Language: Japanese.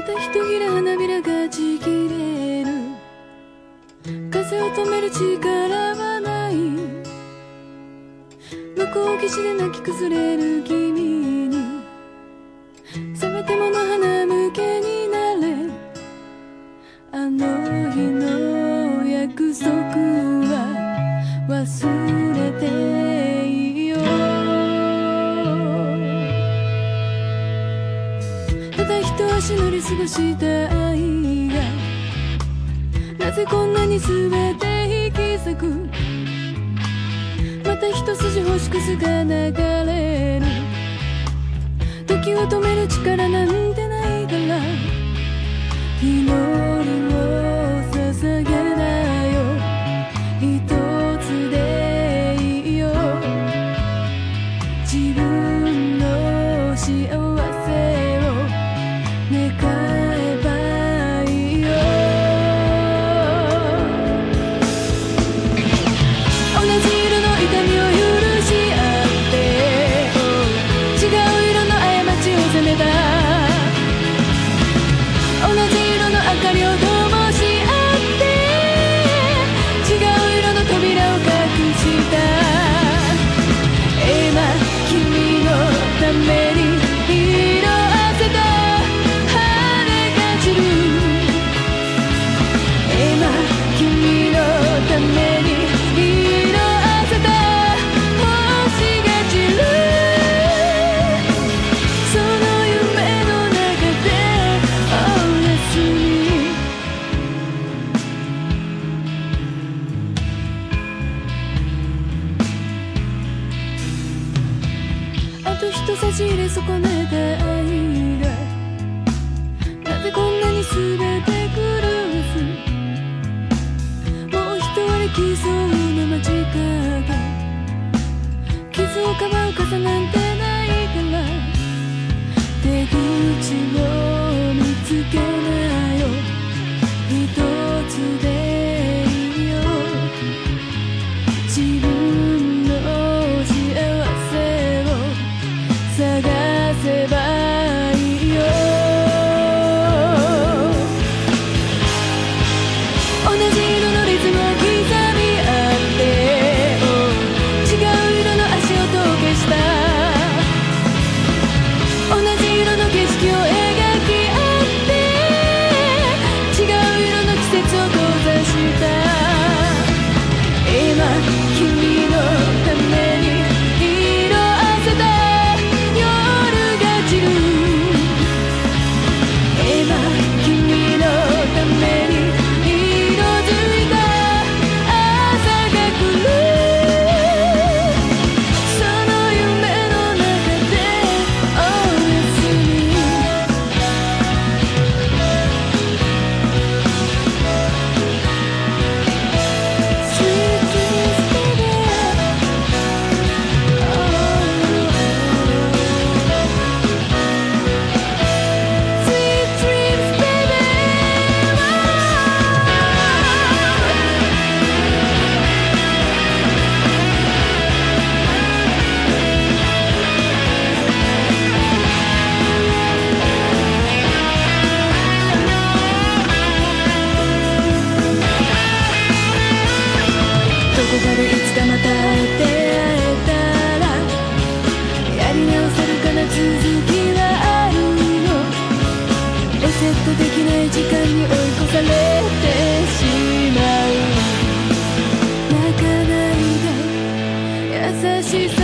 た一切れ花びらがちぎれる。風を止める力はない。向こう岸で泣き崩れる君に、せめてもの花向けになれ。あの日の約束は忘れていいよ。ただ一足乗り過ごした愛が、なぜこんなに全て引き裂く。また一筋星屑が流れる。時を止める力なんてないから、祈りを捧げなよ。一つでいいよ。自分の幸せを願えばいいよ。同じ色の痛みを許し合って、違う色の過ちを責めた。同じ色の明かりを灯し合って、違う色の扉を隠した。今君のために色あせた晴れが散る。今君のために色あせた星が散る。その夢の中でおやすみ。あと一さじ入れ損ねた愛が、なぜこんなに全て狂わす。もう一割り来そうな間近が、傷をかばう傘なんてないから、出口を見つけなよ。一つでいいよ。自分の幸せを探せばいいよ。同じ色のリズムを刻み合って、違う色の足音を消した。同じ色の景色を描き合って、違う色の季節を交差した。今君のために色あせた夜が散る。今君のために色づいた朝が来る。その夢の中でおやすみ。Sweet dreams, baby. Sweet dreams, baby. どこかでいつかまた出会えたら、やり直せるかな、続きはあるの。リセットできない時間に追い越されてしまう。泣かないで優しさ